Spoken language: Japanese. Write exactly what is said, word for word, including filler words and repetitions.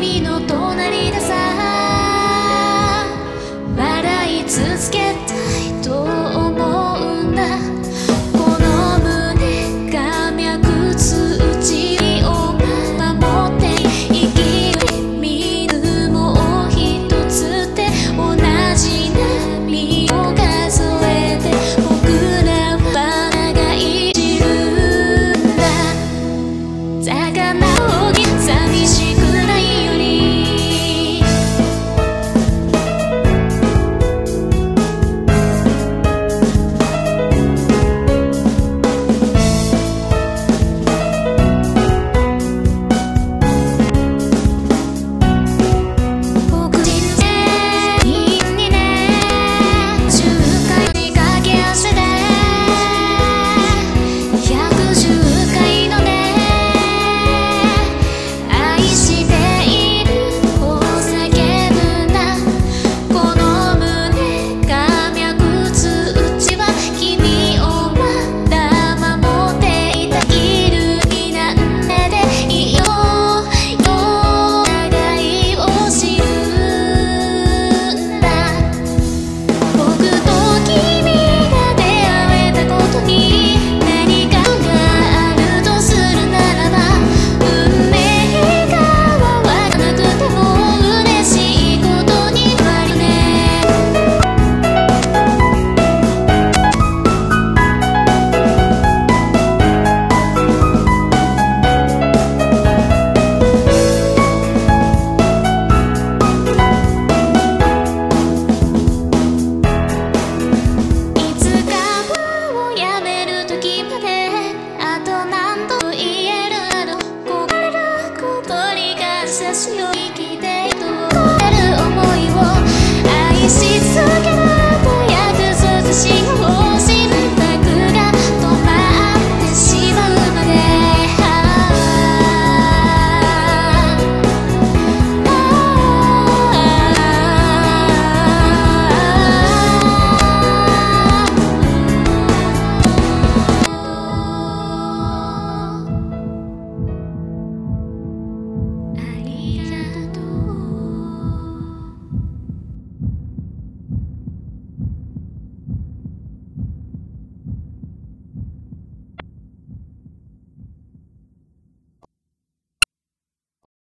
君の隣でさ笑い続けたいと思うんだ。この胸が脈通ちを守って生きる水も一つで同じ波を数えて僕らは長い散るんだ。魚を寂しくないように僕人生にねじゅっかいにかけ合わせてひゃくじゅっかいのね愛しているを叫ぶんだ。この胸が脈通ちは君をまだ守っていたいるになんでいいよ互いを知るんだ。僕と君が出会えたことに何かがあるとするならば運命がわからなくても嬉しいことになるね。いつかをやめる時まであと何度言えるだろう。焦がれることに感謝しよう。生き